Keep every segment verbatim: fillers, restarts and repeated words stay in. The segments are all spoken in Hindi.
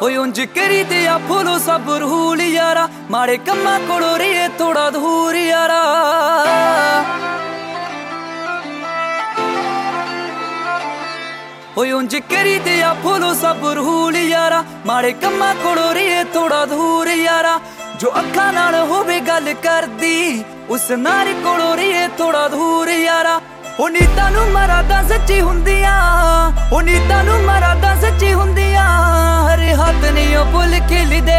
ओए उंज करी दिया फुलो सब रूल यारा, माड़े कम्मा कोलों रहिए थोड़ा दूर यारा। ओए उंज करी दिया फुलो सब रूल यारा, माड़े कम्मा कोलों रहिए थोड़ा दूर यारा। जो अखा नाल होवे गल करदी उस नार कोलों रहिए थोड़ा दूर यारा। ओ नीतां नूं मरादा सच्ची हुंदियां, ओ नीतां नूं मरादा सच्ची हुंदियां, हर हाथ नहीं ओ फुल खिलदे।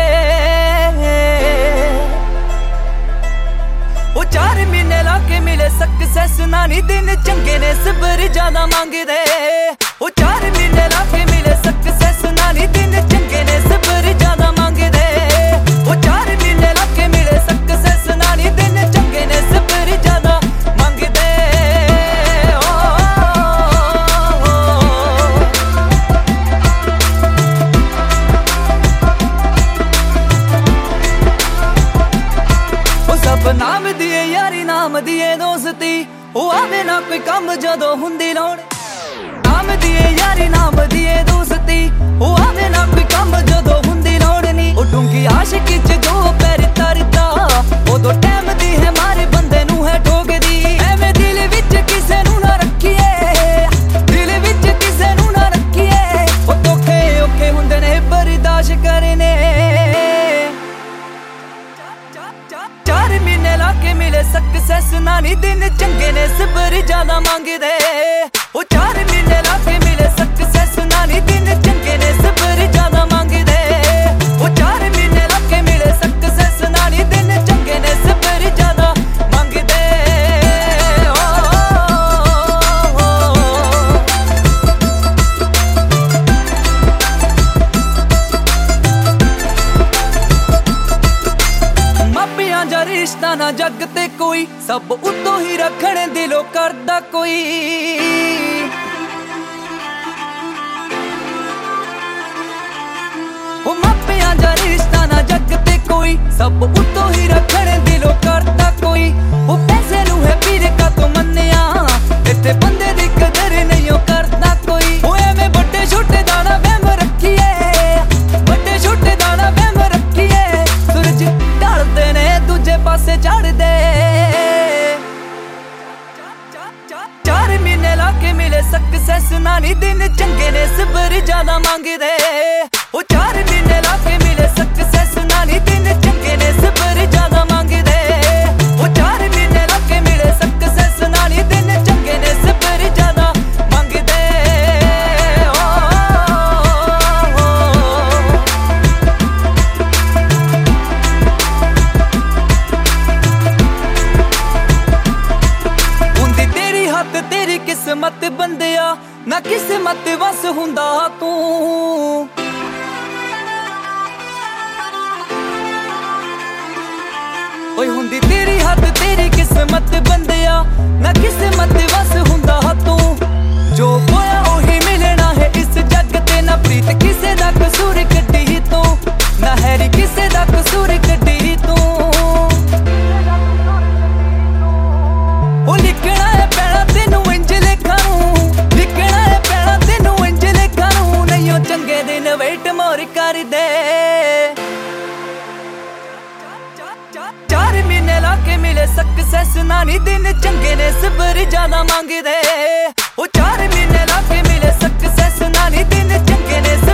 ओ चार महीने लाके मिले सक्सेस ना नी दिन चंगे ने सबर ज्यादा मंगदे। ओ चार महीने लाके मिले सक्सेस ना नी दिन चंगे ने सबर ज्यादा मंगदे। ओ चार महीने लाके मिले सक्सेस ना नी दिन चंगे ने सबर ज्यादा मंगदे। नाम दिए यारी नाम दिए दोस्ती, ओ आवे ना कोई कम जदों हुंदी लोड़। नाम दिए यारी नाम दिए दोस्ती, ओ आवे ना कोई कम जदों हुंदी लोड़ नी। ओ डूंगी आशिकी च जो पैर तरदा उदों टैम दी है मारे बंदे नूं है ठोकदी। एवें दिल विच किसे नूं ना रखिए, दिल विच किसे नूं ना रखिए। ओ धोखे औखे हुंदे ने बर्दाश्त करने। चार महीने लाके मिले सक्सेस ना नी दिन चंगे ने सबर ज्यादा मंगदे। ओ चार महीने लाके मिले सक्सेस ना नी दिन चंगे ने सबर ज्यादा मंगदे। ओ चार महीने लाके मिले सक्सेस ना नी दिन चंगे ने सबर ज्यादा मंगदे। जा रिश्ता ना जग ते कोई, सब उतों ही रखने दिलों करदा कोई। ओ मापिया जा रिश्ता ना जग ते कोई, सब उतों ही रखने दिलों करदा कोई। ओ पैसे नूं है पीर का तो मन्निया, इत्थे बंदे दी कदर नहीं ओ करदा कोई। ओ एवें बड़े छोटे दा ना वहम रखिए, बड़े छोटे दा ना वहम रखिए। सूरज ढलदे ने दूजे पासे चढ़ दे। चार महीने लाके मिले सक्सेस ना नी दिन चंगे ने सबर ज्यादा मंगदे। ओ चार महीने लाके मिले सक्सेस ना नी दिन चंगे ने सबर ज्यादा मंगदे। ओ चार महीने लाके मिले सक्सेस ना नी दिन चंगे ने सबर ज्यादा मंगदे। तेरी किस्मत बंदिया ना किस्मत वस हुंदा तू। ओए हुंदी तेरी हद तेरी किस्मत बंदिया ना किस्मत वस हुंदा तू। जो होया ओही मिलना है इस जग ते, ना प्रीत किसे दा कसूर कड्डी तू, ना हैरी किसे दा कसूर कड्डी तू। ओ लिखना है पैणा तेनू इंज लिखा नूं, लिखना है पैणा तेनू इंज लिखा नूं। नहीं ओ चंगे दिन वेट मोर कर दे। चार महीने लाके मिले सक्सेस ना नी दिन चंगे ने सबर ज्यादा मंगदे। ओ चार महीने लाके मिले सक्सेस ना नी दिन चंगे ने